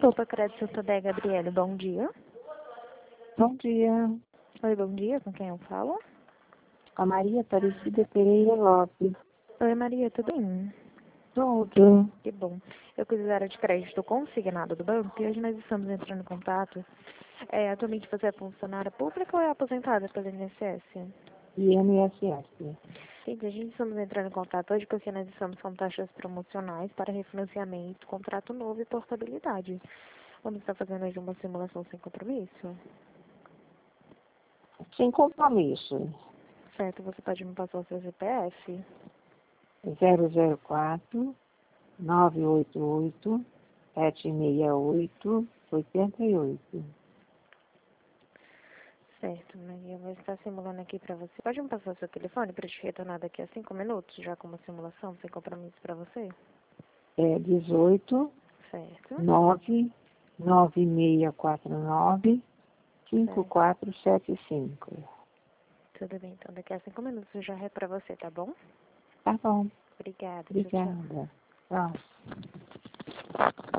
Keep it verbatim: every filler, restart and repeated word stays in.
Poupa Crédito Santander, Gabriele, bom dia. Bom dia, Oi, bom dia, com quem eu falo? a Maria Aparecida Pereira Lopes. Oi, Maria, tudo bem? Tudo. Que bom. Eu fiz área de crédito consignado do banco e hoje nós estamos entrando em contato. É, atualmente você é funcionária pública ou é aposentada pelo I N S S? I N S S. Sim, a gente estamos entrando em contato hoje porque nós estamos com taxas promocionais para refinanciamento, contrato novo e portabilidade. Vamos estar fazendo hoje uma simulação sem compromisso? Sem compromisso. Certo, você pode me passar o seu C P F? zero zero quatro, nove oito oito, sete seis oito, oito oito. Certo, Maria, eu vou estar simulando aqui para você. Pode me passar o seu telefone para te retornar daqui a cinco minutos, já com uma simulação sem compromisso para você? É dezoito, Certo. nove, nove seis quatro nove, cinco Certo. quatro sete cinco. Tudo bem, então daqui a cinco minutos eu já é para você, tá bom? Tá bom, Obrigada, tchau, tchau. obrigada. Tchau.